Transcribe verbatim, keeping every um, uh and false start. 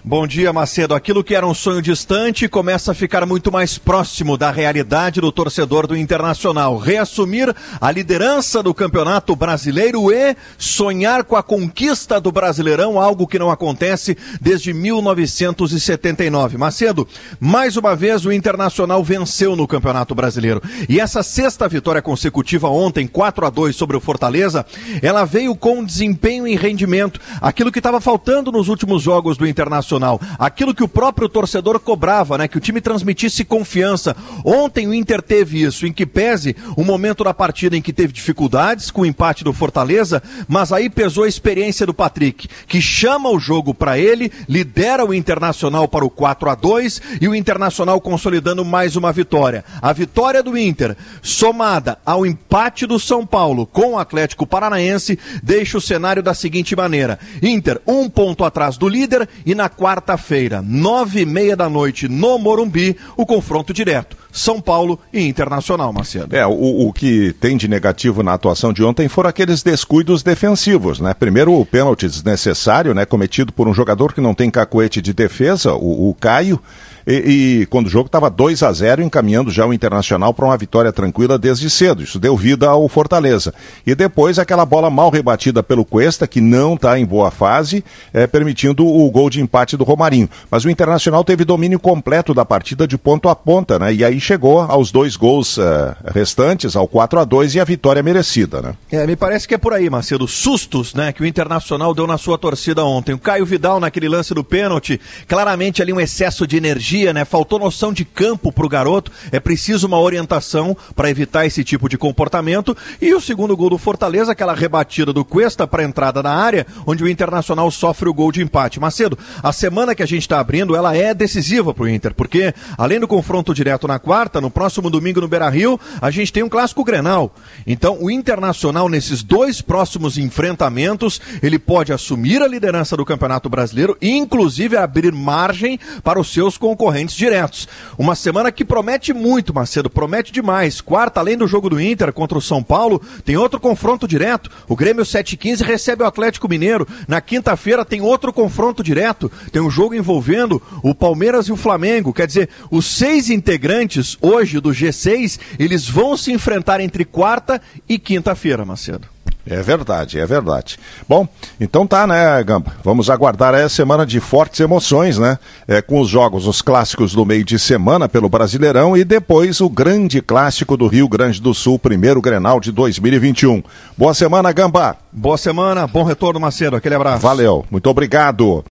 Bom dia, Macedo. Aquilo que era um sonho distante começa a ficar muito mais próximo da realidade do torcedor do Internacional. Reassumir a liderança do Campeonato Brasileiro e sonhar com a conquista do Brasileirão, algo que não acontece desde mil novecentos e setenta e nove. Macedo, mais uma vez o Internacional venceu no Campeonato Brasileiro. E essa sexta vitória consecutiva ontem, quatro a dois sobre o Fortaleza, ela veio com desempenho e rendimento. Aquilo que estava faltando nos últimos jogos do Internacional. Aquilo que o próprio torcedor cobrava, né? Que o time transmitisse confiança. Ontem o Inter teve isso, em que pese o momento da partida em que teve dificuldades com o empate do Fortaleza, mas aí pesou a experiência do Patrick, que chama o jogo para ele, lidera o Internacional para o quatro a dois e o Internacional consolidando mais uma vitória. A vitória do Inter, somada ao empate do São Paulo com o Atlético Paranaense, deixa o cenário da seguinte maneira: Inter, um ponto atrás do líder e na quarta-feira, nove e meia da noite, no Morumbi, o confronto direto. São Paulo e Internacional, Macedo. É, o, o que tem de negativo na atuação de ontem foram aqueles descuidos defensivos, né? Primeiro, o pênalti desnecessário, né? Cometido por um jogador que não tem cacuete de defesa, o, o Caio. E, e quando o jogo estava dois a zero, encaminhando já o Internacional para uma vitória tranquila desde cedo. Isso deu vida ao Fortaleza. E depois aquela bola mal rebatida pelo Cuesta, que não está em boa fase, é, permitindo o gol de empate do Romarinho. Mas o Internacional teve domínio completo da partida de ponta a ponta, né? E aí chegou aos dois gols uh, restantes, ao quatro a dois, e a vitória merecida, né? É, me parece que é por aí, Macedo. Sustos, né, que o Internacional deu na sua torcida ontem. O Caio Vidal naquele lance do pênalti, claramente ali um excesso de energia, né? Faltou noção de campo pro garoto, é preciso uma orientação para evitar esse tipo de comportamento. E o segundo gol do Fortaleza, aquela rebatida do Cuesta para a entrada na área, onde o Internacional sofre o gol de empate. Macedo, a semana que a gente está abrindo, ela é decisiva pro Inter, porque além do confronto direto na quarta, no próximo domingo no Beira-Rio, a gente tem um clássico Grenal. Então o Internacional, nesses dois próximos enfrentamentos, ele pode assumir a liderança do Campeonato Brasileiro e inclusive abrir margem para os seus concorrentes concorrentes diretos. Uma semana que promete muito, Macedo, promete demais. Quarta, além do jogo do Inter contra o São Paulo, tem outro confronto direto. O Grêmio sete e quinze recebe o Atlético Mineiro. Na quinta-feira tem outro confronto direto. Tem um jogo envolvendo o Palmeiras e o Flamengo. Quer dizer, os seis integrantes hoje do G seis, eles vão se enfrentar entre quarta e quinta-feira, Macedo. É verdade, é verdade. Bom, então tá, né, Gamba? Vamos aguardar a semana de fortes emoções, né? É, com os jogos, os clássicos do meio de semana pelo Brasileirão e depois o grande clássico do Rio Grande do Sul, primeiro Grenal de dois mil e vinte e um. Boa semana, Gamba! Boa semana, bom retorno, Macedo. Aquele abraço. Valeu, muito obrigado.